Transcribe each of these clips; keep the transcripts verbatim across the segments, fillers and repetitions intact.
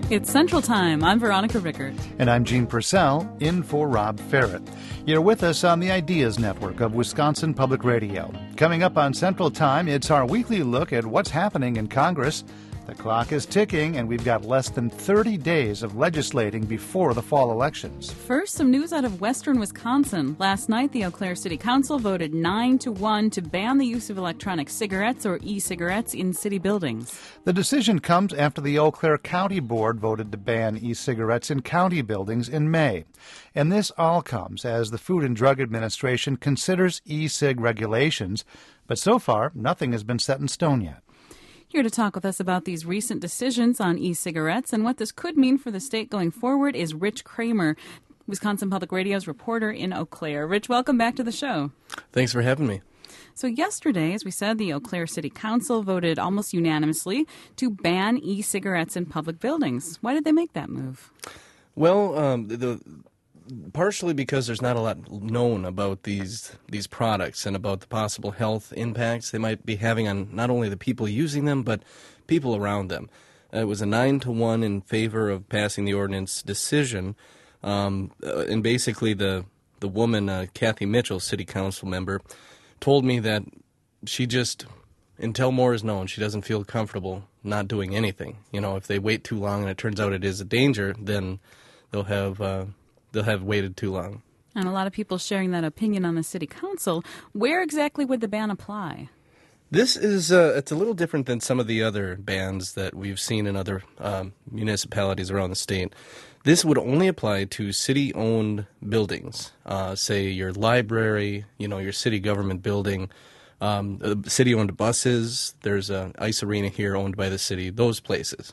It's Central Time. I'm Veronica Rickert. And I'm Gene Purcell, in for Rob Ferret. You're with us on the Ideas Network of Wisconsin Public Radio. Coming up on Central Time, it's our weekly look at what's happening in Congress. The clock is ticking, and we've got less than thirty days of legislating before the fall elections. First, some news out of western Wisconsin. Last night, the Eau Claire City Council voted nine to one to ban the use of electronic cigarettes or e-cigarettes in city buildings. The decision comes after the Eau Claire County Board voted to ban e-cigarettes in county buildings in May. And this all comes as the Food and Drug Administration considers e-cig regulations, but so far, nothing has been set in stone yet. Here to talk with us about these recent decisions on e-cigarettes and what this could mean for the state going forward is Rich Kramer, Wisconsin Public Radio's reporter in Eau Claire. Rich, welcome back to the show. Thanks for having me. So yesterday, as we said, the Eau Claire City Council voted almost unanimously to ban e-cigarettes in public buildings. Why did they make that move? Well, um, the partially because there's not a lot known about these these products and about the possible health impacts they might be having on not only the people using them, but people around them. Uh, it was a nine to one in favor of passing the ordinance decision, um, uh, and basically the the woman, uh, Kathy Mitchell, city council member, told me that she just, until more is known, she doesn't feel comfortable not doing anything. You know, if they wait too long and it turns out it is a danger, then they'll have uh, they'll have waited too long. And a lot of people sharing that opinion on the city council. Where exactly would the ban apply? This is uh, it's a little different than some of the other bans that we've seen in other um, municipalities around the state. This would only apply to city-owned buildings, uh, say your library, you know, your city government building, um, uh, city-owned buses. There's an ice arena here owned by the city. Those places.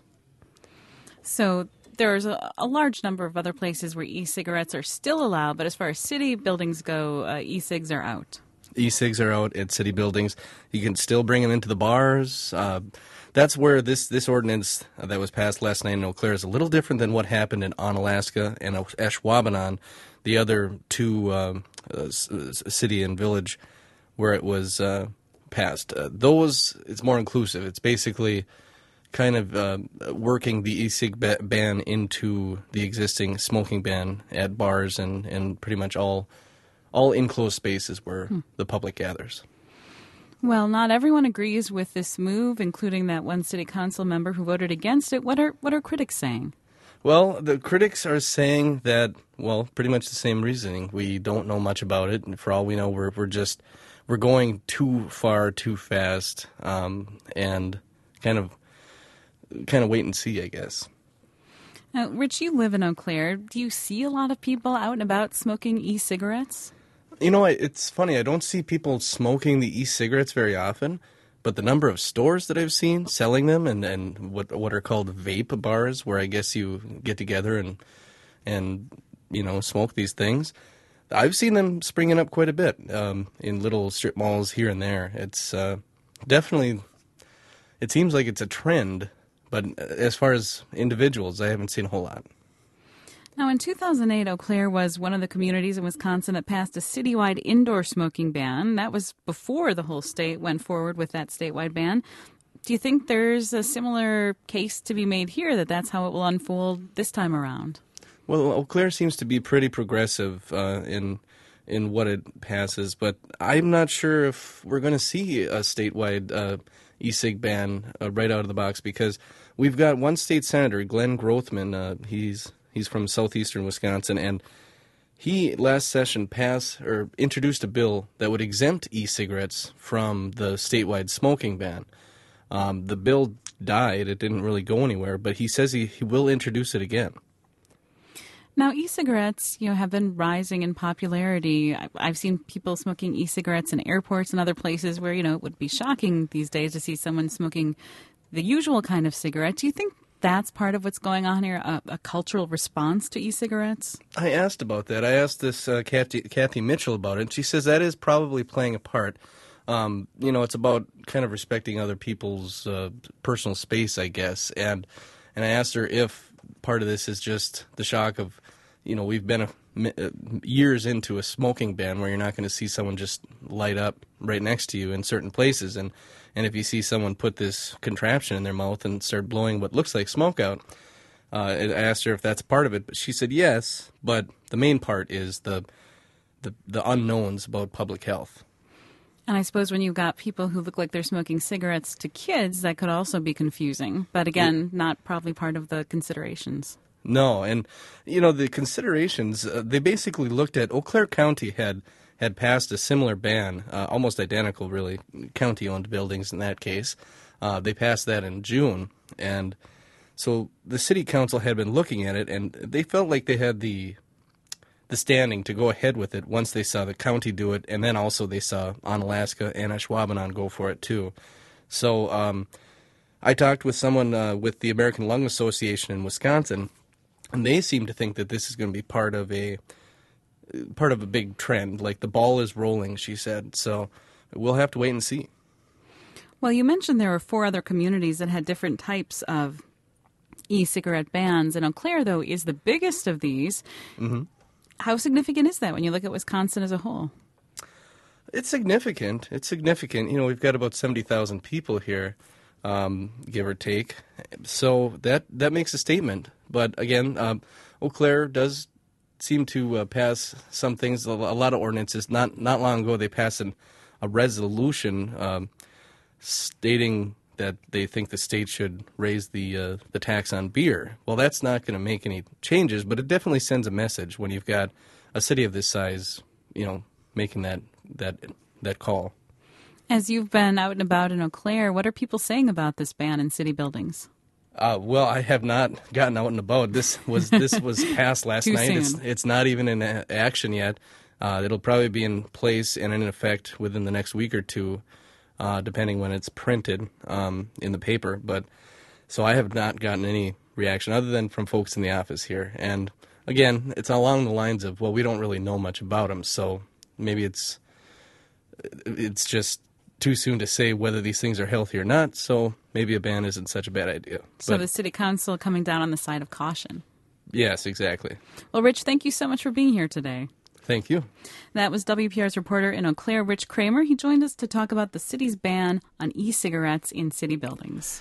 So there's a, a large number of other places where e-cigarettes are still allowed, but as far as city buildings go, uh, e-cigs are out. E-cigs are out at city buildings. You can still bring them into the bars. Uh, that's where this, this ordinance that was passed last night in Eau Claire is a little different than what happened in Onalaska and Ashwaubenon, the other two um, uh, city and village where it was uh, passed. Uh, those, it's more inclusive. It's basically kind of uh, working the e-cig ba- ban into the existing smoking ban at bars and, and pretty much all all enclosed spaces where hmm. the public gathers. Well, not everyone agrees with this move, including that one city council member who voted against it. What are what are critics saying? Well, the critics are saying that, well, pretty much the same reasoning. We don't know much about it, and for all we know, we're we're just we're going too far, too fast, um, and kind of kind of wait and see, I guess. Now, Rich, you live in Eau Claire. Do you see a lot of people out and about smoking e-cigarettes? You know, it's funny. I don't see people smoking the e-cigarettes very often, but the number of stores that I've seen selling them and, and what what are called vape bars, where I guess you get together and, and you know, smoke these things, I've seen them springing up quite a bit um, in little strip malls here and there. It's uh, definitely, it seems like it's a trend, but as far as individuals, I haven't seen a whole lot. Now, in two thousand eight, Eau Claire was one of the communities in Wisconsin that passed a citywide indoor smoking ban. That was before the whole state went forward with that statewide ban. Do you think there's a similar case to be made here, that that's how it will unfold this time around? Well, Eau Claire seems to be pretty progressive uh, in in what it passes, but I'm not sure if we're going to see a statewide uh, e-cig ban uh, right out of the box, because we've got one state senator, Glenn Grothman. Uh, he's He's from southeastern Wisconsin, and he last session passed or introduced a bill that would exempt e-cigarettes from the statewide smoking ban. Um, the bill died; it didn't really go anywhere, but he says he, he will introduce it again. Now, e-cigarettes, you know, have been rising in popularity. I've seen people smoking e-cigarettes in airports and other places where, you know, it would be shocking these days to see someone smoking the usual kind of cigarette. Do you think that's part of what's going on here, a, a cultural response to e-cigarettes? I asked about that. I asked this uh, Kathy, Kathy Mitchell about it, and she says that is probably playing a part. Um, you know, it's about kind of respecting other people's uh, personal space, I guess. And and I asked her if part of this is just the shock of, you know, we've been a, uh, years into a smoking ban where you're not going to see someone just light up right next to you in certain places. And And if you see someone put this contraption in their mouth and start blowing what looks like smoke out, Uh, I asked her if that's part of it, but she said yes. But the main part is the the, the unknowns about public health. And I suppose when you've got people who look like they're smoking cigarettes to kids, that could also be confusing. But again, not probably part of the considerations. No, and, you know, the considerations, uh, they basically looked at, Eau Claire County had, had passed a similar ban, uh, almost identical, really, county-owned buildings in that case. Uh, they passed that in June, and so the city council had been looking at it, and they felt like they had the the standing to go ahead with it once they saw the county do it, and then also they saw Onalaska and Ashwaubenon go for it too. So um, I talked with someone uh, with the American Lung Association in Wisconsin, and they seem to think that this is going to be part of a part of a big trend. Like the ball is rolling, she said. So we'll have to wait and see. Well, you mentioned there were four other communities that had different types of e-cigarette bans, and Eau Claire, though, is the biggest of these. Mm-hmm. How significant is that when you look at Wisconsin as a whole? It's significant. It's significant. You know, we've got about seventy thousand people here, um, give or take. So that, that makes a statement. But again, um, Eau Claire does seem to uh, pass some things, a lot of ordinances. Not not long ago, they passed an, a resolution um, stating that they think the state should raise the uh, the tax on beer. Well, that's not going to make any changes, but it definitely sends a message when you've got a city of this size, you know, making that that that call. As you've been out and about in Eau Claire, what are people saying about this ban in city buildings? Uh, well, I have not gotten out and about. This was this was passed last Too night. soon. It's it's not even in a- action yet. Uh, it'll probably be in place and in effect within the next week or two. Uh, depending when it's printed um, in the paper. But so I have not gotten any reaction other than from folks in the office here. And again, it's along the lines of, well, we don't really know much about them, so maybe it's it's just too soon to say whether these things are healthy or not. So maybe a ban isn't such a bad idea. So But, the city council coming down on the side of caution. yes, exactly. Well, Rich, thank you so much for being here today. Thank you. That was W P R's reporter in Eau Claire, Rich Kramer. He joined us to talk about the city's ban on e-cigarettes in city buildings.